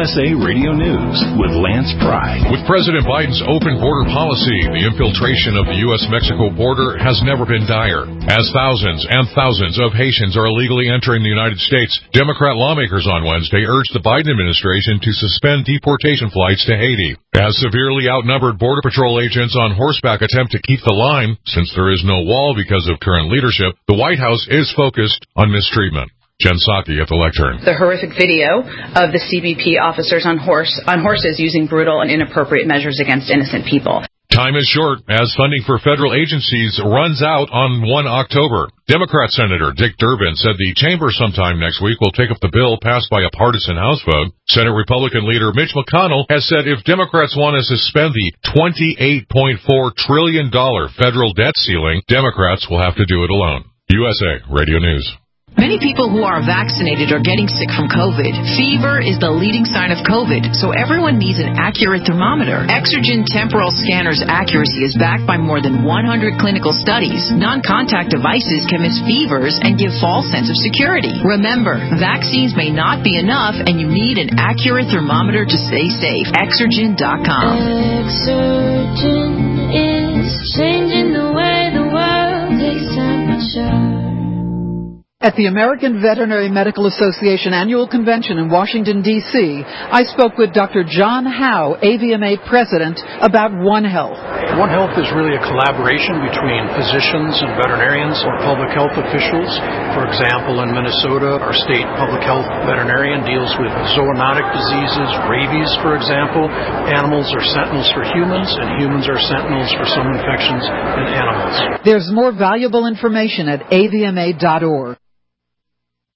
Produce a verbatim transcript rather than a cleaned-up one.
S A Radio News with Lance Pry. With President Biden's open border policy, the infiltration of the U S Mexico border has never been dire. As thousands and thousands of Haitians are illegally entering the United States, Democrat lawmakers on Wednesday urged the Biden administration to suspend deportation flights to Haiti. As severely outnumbered Border Patrol agents on horseback attempt to keep the line, since there is no wall because of current leadership, the White House is focused on mistreatment. Jen Psaki at the lectern. The horrific video of the C B P officers on horse on horses using brutal and inappropriate measures against innocent people. Time is short as funding for federal agencies runs out on the first of October. Democrat Senator Dick Durbin said the chamber sometime next week will take up the bill passed by a partisan House vote. Senate Republican leader Mitch McConnell has said if Democrats want to suspend the twenty-eight point four trillion dollars federal debt ceiling, Democrats will have to do it alone. U S A Radio News. Many people who are vaccinated are getting sick from COVID. Fever is the leading sign of COVID, so everyone needs an accurate thermometer. Exergen Temporal Scanner's accuracy is backed by more than one hundred clinical studies. Non-contact devices can miss fevers and give false sense of security. Remember, vaccines may not be enough, and you need an accurate thermometer to stay safe. Exergen dot com. Exergen is changing the way the world takes temperature. At the American Veterinary Medical Association Annual Convention in Washington, D C, I spoke with Doctor John Howe, A V M A President, about One Health. One Health is really a collaboration between physicians and veterinarians or public health officials. For example, in Minnesota, our state public health veterinarian deals with zoonotic diseases, rabies, for example. Animals are sentinels for humans, and humans are sentinels for some infections in animals. There's more valuable information at A V M A dot org.